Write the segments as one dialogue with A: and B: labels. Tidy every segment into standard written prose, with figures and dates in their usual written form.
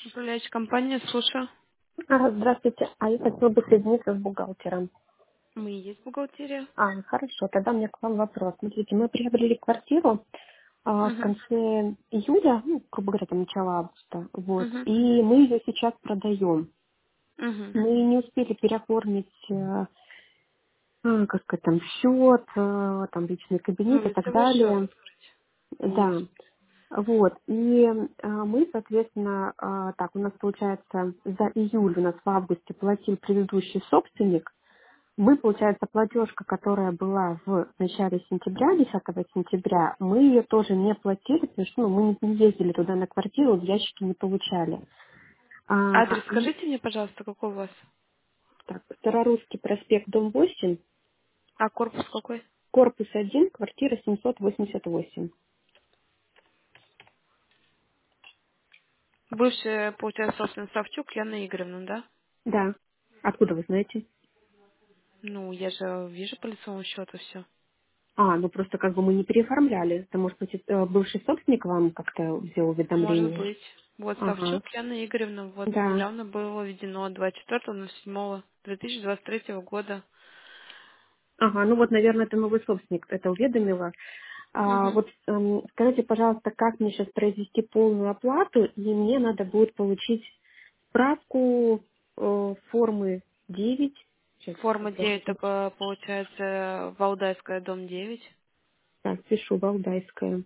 A: Управляющая компания, слушаю.
B: Здравствуйте. Я хотела бы соединиться с бухгалтером.
A: Мы и есть бухгалтерия.
B: Хорошо. Тогда у меня к вам вопрос. Смотрите, мы приобрели квартиру в
A: Угу.
B: конце июля, ну, грубо говоря, там начало августа, вот,
A: Угу.
B: и мы ее сейчас продаем.
A: Угу.
B: Мы не успели переоформить, как сказать, там счет, там личный
A: Ну,
B: кабинет и так
A: лицевой счет
B: далее.
A: открыть. Не
B: Да.
A: успел.
B: Вот. И мы, соответственно, так, у нас получается за июль у нас в августе платил предыдущий собственник. Мы, получается, платежка, которая была в начале сентября, 10 сентября, мы ее тоже не платили, потому что мы не ездили туда на квартиру, в ящики не получали.
A: Адрес
B: И
A: скажите мне, пожалуйста, какой у вас?
B: так, Старорусский проспект, дом 8,
A: А корпус какой?
B: корпус 1, квартира 788.
A: Бывшая, получается, собственно, Савчук Яна Игоревна, да?
B: Да. Откуда вы знаете?
A: Ну, я же вижу по лицевому счету все.
B: Ну просто как бы мы не переоформляли. Это, может быть, бывший собственник вам как-то сделал
A: Может
B: уведомление?
A: быть. Вот
B: Ага.
A: Савчук Яна Игоревна, вот
B: Да.
A: недавно было введено 24.07.2023 года.
B: Ага, ну вот, наверное, это новый собственник это уведомила.
A: Угу.
B: Вот скажите, пожалуйста, как мне сейчас произвести полную оплату, и мне надо будет получить справку формы 9. Сейчас,
A: Форма 9, это получается Валдайская, дом 9.
B: так, пишу, Валдайская.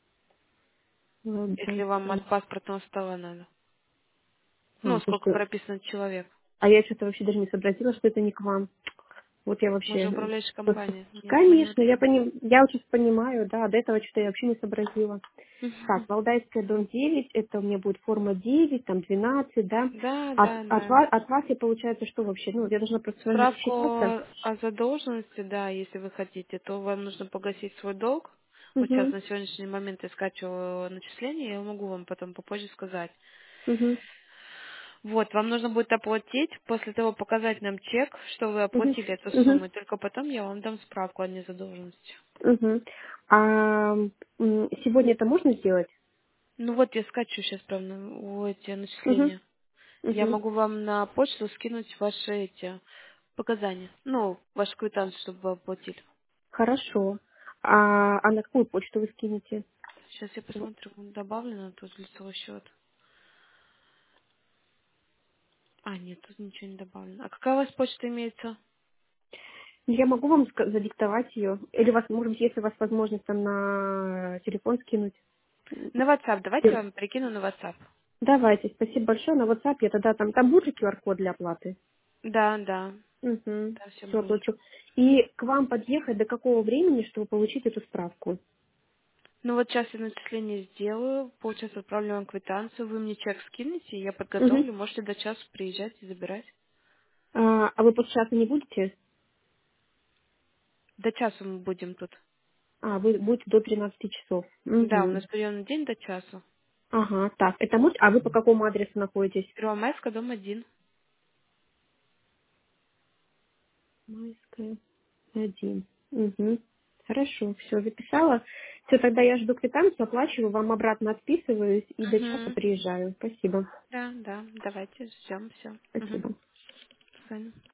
A: Если вам от
B: Валдайская.
A: паспортного стола надо. Ну, сколько
B: Слушайте,
A: прописан человек.
B: я что-то вообще даже не сообразила, что это не к вам. Вот я
A: Мы же
B: вообще...
A: управляющая
B: просто-
A: компания. Нет, мы не
B: Конечно,
A: отдельно.
B: я вот сейчас понимаю, да, до этого что-то я вообще не сообразила. Так, Валдайская, дом 9, это у меня будет форма 9, там 12, да.
A: Да,
B: От,
A: да,
B: от,
A: да.
B: вас, от вас я, получается, что вообще? Ну, я должна просто с вами
A: Справку
B: рассчитаться.
A: о задолженности, да, если вы хотите, то вам нужно погасить свой долг. Вот сейчас
B: Угу,
A: на сегодняшний момент я скачиваю начисление, я могу вам потом попозже сказать.
B: угу,
A: Вот, вам нужно будет оплатить, после того показать нам чек, что вы
B: угу,
A: оплатили эту
B: угу,
A: сумму, и только потом я вам дам справку о незадолженности.
B: угу. Сегодня это можно сделать?
A: Ну вот я скачу сейчас прям эти
B: Угу,
A: начисления. Я
B: угу.
A: могу вам на почту скинуть ваши эти показания. Ну, вашу квитанцию, чтобы вы оплатили.
B: Хорошо. На какую почту вы скинете?
A: Сейчас я посмотрю, добавлено тут лицевой счет. А, нет, тут ничего не добавлено. А какая у вас почта имеется?
B: Я могу вам задиктовать ее. Или вас, может быть, если у вас возможность там на телефон скинуть.
A: На WhatsApp. Давайте я вам прикину на WhatsApp.
B: Давайте, спасибо большое. На WhatsApp я тогда там будет же QR-код для оплаты?
A: Да, да.
B: Угу.
A: Да, все
B: Все,
A: будет.
B: получу. И к вам подъехать до какого времени, чтобы получить эту справку?
A: Ну вот сейчас я начисление сделаю, получается, отправлю вам квитанцию, вы мне чек скинете, я
B: Угу.
A: подготовлю, можете до часу приезжать и забирать.
B: Вы после часа не будете?
A: До часу мы будем тут.
B: Вы будете до 13 часов.
A: Да, у
B: Угу.
A: нас приемный день до часу.
B: Ага, так. Вы по какому адресу находитесь?
A: Первомайская, дом 1.
B: Майская, 1. Угу. Хорошо, все, записала. Все, тогда я жду квитанцию, оплачиваю, вам обратно отписываюсь и до часа
A: Угу.
B: приезжаю. Спасибо.
A: Да, да, давайте ждем все. Угу.
B: Спасибо.
A: До свидания.